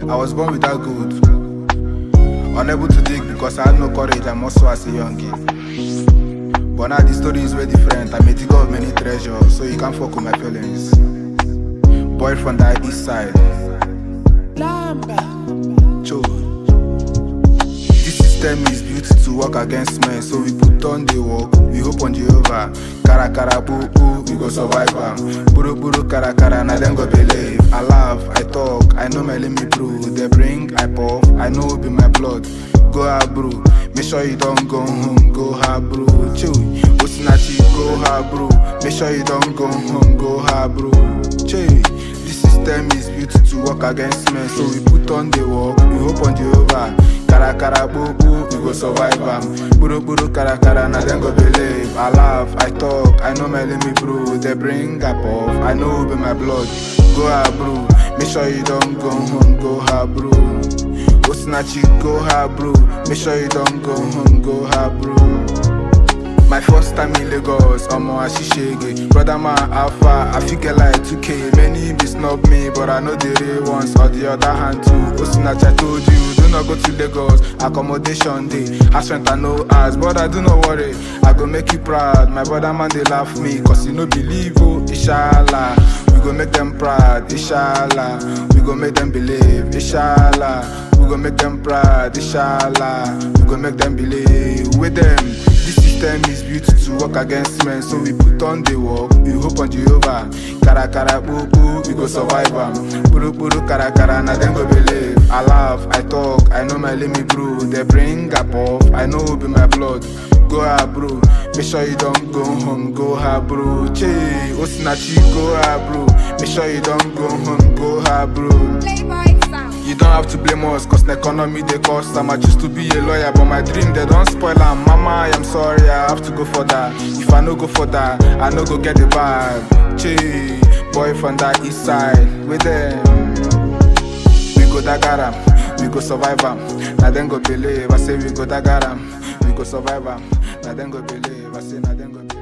I was born without gold, unable to dig because I had no courage and muscle as a youngin. But now the story is very different. I'm a digger of many treasures, so you can't fuck with my feelings. Boy from the east side, Cho. This system is built to work against men, so we put on the work, we hope on Jehovah. Kara kara boo boo, we go survive am. Buru buru kara kara, na then go believe. I laugh, I talk, I know my limit brew. They bring, I puff, I know it be my blood. Go hard bro, make sure you don't go home. Go hard bro, chill. Osinachi, go hard bro. Make sure you don't go home. Go hard bro, chill. This system is built to work against men, so we put on the work, we hope on Jehovah. Kara kara boo boo, we go survive am. Buru buru kara kara, na then go believe. I laugh, I talk, I know my limit bro. They bring, I puff, I know it be my blood. Go hard bro, make sure you don't go home. Go hard bro. Osinachi, go hard bro. Make sure you don't go home. Go hard bro. My first time in Lagos, omo ashishege. Brother man, alpha, I feel like 2K. Many be snub me, but I know the real ones. On the other hand too, Osinachi, I told you, do not go to Lagos. Accommodation day, house rent and no ass, but I do not worry. I go make you proud. My brother man, they laugh me, cause you no believe, oh, inshallah. We go make them proud, inshallah. We go make them believe, inshallah. We go make them proud, inshallah. We go make them believe with them. This system is built to work against men, so we put on the work, we hope on Jehovah. Kara kara boo boo, we go survive am. Buru buru kara kara, na then go believe. I laugh, I talk, I know my limit bro. They bring up off, I know it be my blood. Go hard bro, make sure you don't go home. Go hard bro, che. Osinachi, go hard bro. Make sure you don't go home. Go hard bro. You don't have to blame us, cause the economy they cost. I choose to be a lawyer, but my dream they don't spoil am. Mama, I am sorry, I have to go for that. If I no go for that, I no go get the bag. Che, boy from that east side, with them. We go dagaram, we go survive am. Na then go believe, I say we go dagaram, we go survive am. Na then go believe, I say na then go believe.